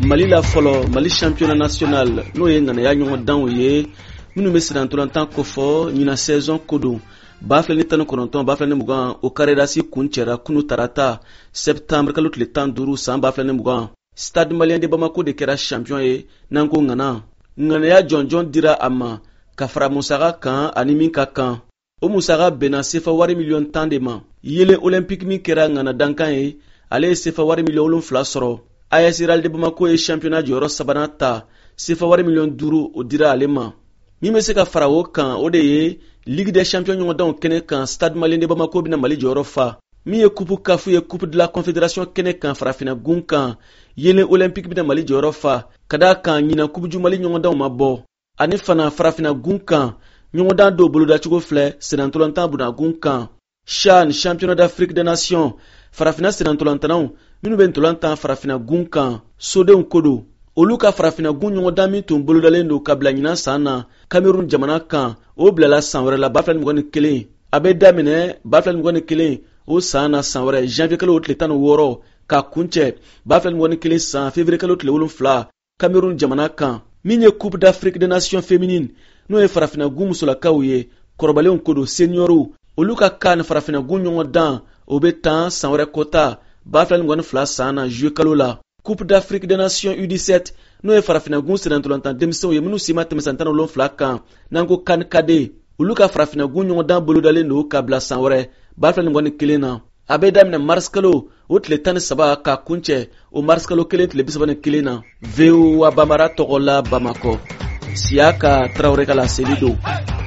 Mali la folo Mali championnat national no ye ngana ya nyongo dan ye minu mesira ntolantan kofo nyina saison kodo bafle ni tanu kononton bafle ni mugan o karerasi kunchera kunu tarata septembre kalut le temps duru san bafle ni mugan Stade Malien de Bamako de kera champion ye nango ngana ya jonjon dira ama kafra musaga kan animin ka kan o musaga bena sefa wari million tan de ma yele olympique mi kera ngana dankan ye ale sefa wari million fla soro AS Real de Bamako ye championnat joro sabanata sefa wari million duru o dira alema mi me se ka fara o kan o de ye Ligue des champions nyongo dan kene kan Stade Malien de Bamako bina Mali joro fa mi ye coupe kafu ye coupe de la confédération kene kan farafina gun kan yele olympique bina Mali joro fa kada kan nyina coupe du Mali nyongo dan mabo ani fana farafina gun kan nyongo dan do bolo da chugo fle senantolantan buna gun kan CHAN championnat d'Afrique des nations farafina senantolantan minu ben tolantan farafina gun kan sode kodo oluka farafina gun nyongo dan mi tun bolo dalendo kabla nyina sana Cameroun jamana kan o blala sanwere la baflan mugoni kelen abe damine baflan mugoni kelen o sana sanwere janvier kalo tle tan woro ka kunche baflan mugoni kelen san février kalo tle wolum fla Cameroun jamana kan minye coupe d'Afrique des nations féminines no e farafina gun musula kawye korbaleon kodo senioru oluka kan farafina gun nyongo dan obetan sanwere kota baflan mugoni fla sana juillet kalo la Coupe d'Afrique des Nations U17 no e farafina gun senantolantan demso ye minu sima temesantana lon flaka nango kan kade uluka farafina gun nyongo dan bolo dale no kabla sanwere baflan ngoni kelena abe damna mars kalo otle tan saba ka kunche o mars kalo kelen tle bisabane kelena veu wa bamara togola Bamako siaka Traoré kala selido